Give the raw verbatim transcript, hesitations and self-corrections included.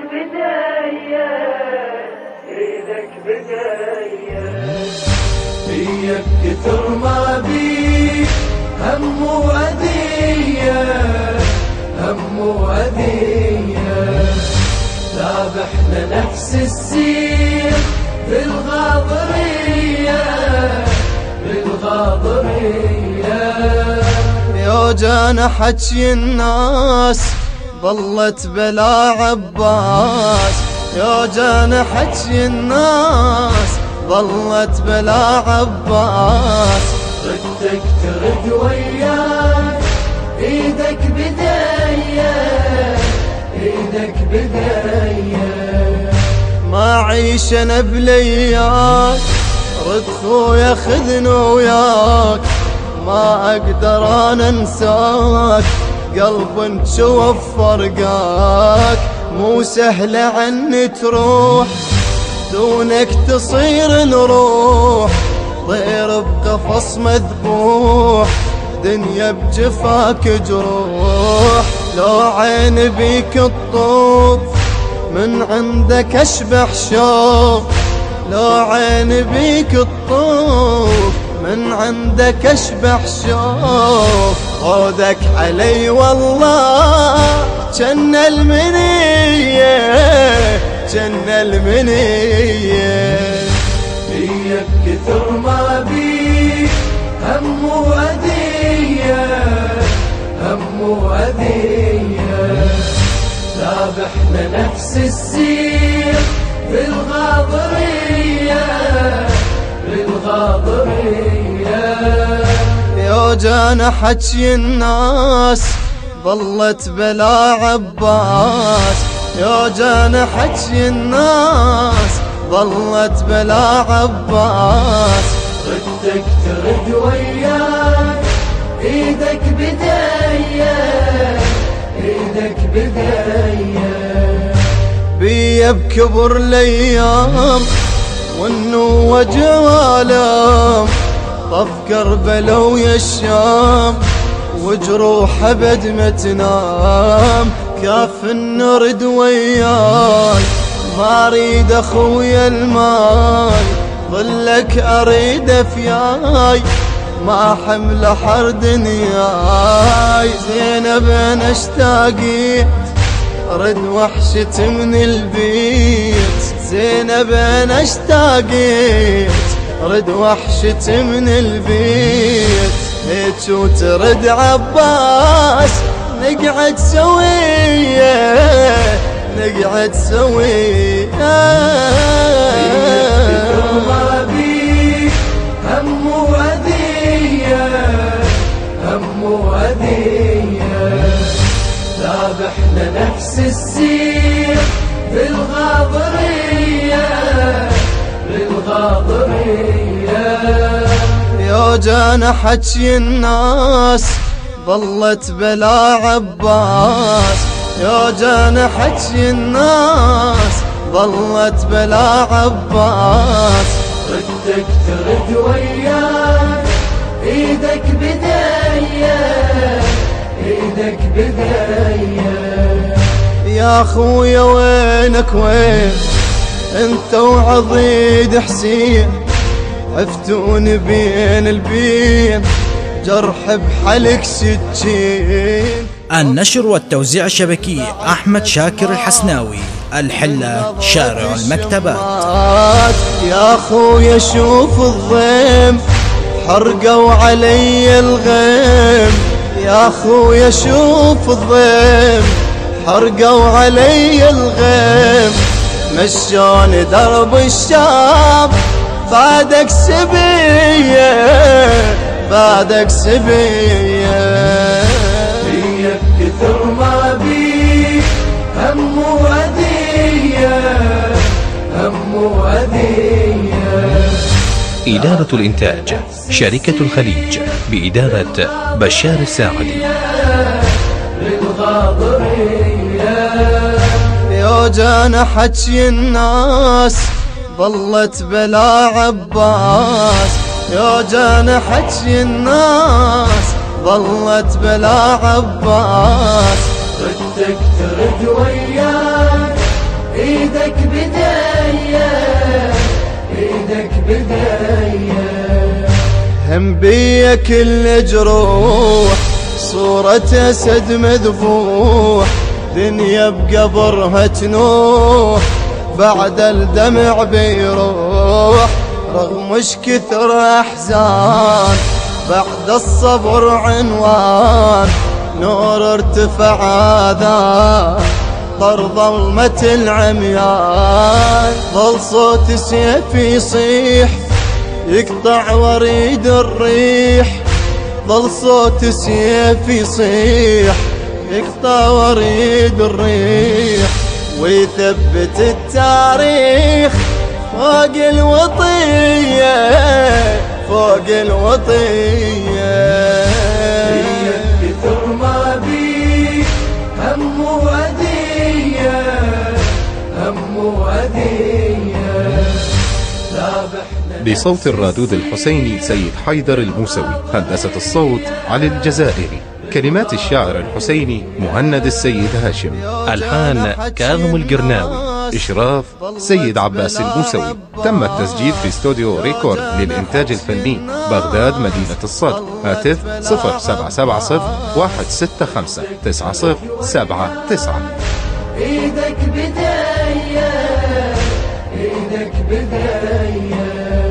بداية إيدك بداية بيك كثر ما بي هم وأذية هم وأذية ذابحنا نفس السير بالغاضرية بالغاضرية يا جانا حكي الناس ظلت بلا عباس يا جانا حكي الناس ظلت بلا عباس ردك ترد وياك إيدك بداية إيدك بداية ما عيش انا بلياك رد خويا خذني وياك ما اقدر انا انساك قلب نشوف فرقاك مو سهلة عني تروح دونك تصير نروح طير بقفص مذبوح دنيا بجفاك جروح لو عين بيك الطوف من عندك اشبح شوق لو عين بيك الطوف من عندك اشبح شوق خودك علي والله جن المنية جن المنية بيك كثر ما بي هم وأذية هم وأذية ذابحنا نفس السير بالغاضرية بالغاضرية يا جانا حكي الناس ظلت بلا عباس يا جانا حكي الناس ظلت بلا عباس ردك ترد وياك إيدك بداية إيدك بداية بيا بكبر الايام والنوة جوالام طف كربلا ويا الشام وجروح ابد ما تنام كاف النرد وياي ما اريد اخويا الماي ظلك اريد فياي ما حمل حر دنياي زينب انا اشتاقيت رد وحشت من البيت زينب انا اشتاقيت رد وحشت من البيت هيك وترد عباس نقعد سوية نقعد سوية ما بي هم وأذية هم وأذية ذابحنا نفس السير بالغاضرية بالغاضرية يا جانا حكي الناس ظلت بلا عباس يا جانا حكي الناس ظلت بلا عباس ردك ترد وياك إيدك بداية إيدك بداية يا خويا وينك وين انت وعضيد حسين عفتون بين البين جرح بحلق سكين. النشر والتوزيع الشبكي أحمد شاكر الحسناوي، الحلة شارع المكتبات. يا خويا شوف الضيم حرقوا علي الغيم يا خويا شوف الضيم حرقوا علي الغيم مشون درب الشام بعدك سبية بعدك سبية بيك كثر ما بي هم وأذية هم وأذية. إدارة الإنتاج شركة الخليج بإدارة بشار الساعدي. يا جانا حكي الناس ظلت بلا عباس يا جانا حكي الناس ظلت بلا عباس ردك ترد وياك ايدك بداية ايدك بداية هم بيا كل جروح صورة أسد مذبوح دنيا بقبرها تنوح بعد الدمع بيروح رغم مش كثر أحزان بعد الصبر عنوان نور ارتفع آذان طر ظلمة العميان ظل صوت سيف يصيح يقطع وريد الريح ظل صوت سيف يصيح يقطع وريد الريح ويثبت التاريخ فوق الوطية فوق الوطية كثر ما بي هم وأذية هم وأذية بصوت الرادود الحسيني سيد حيدر الموسوي. هندسة الصوت علي الجزائري. كلمات الشاعر الحسيني مهند السيد هاشم. ألحان كاظم القرناوي. إشراف سيد عباس الموسوي. تم التسجيل في استوديو ريكورد للإنتاج الفني بغداد مدينة الصدر. هاتف صفر سبعة سبعة صفر واحد ستة خمسة تسعة صفر سبعة تسعة. ايدك بداية ايدك بداية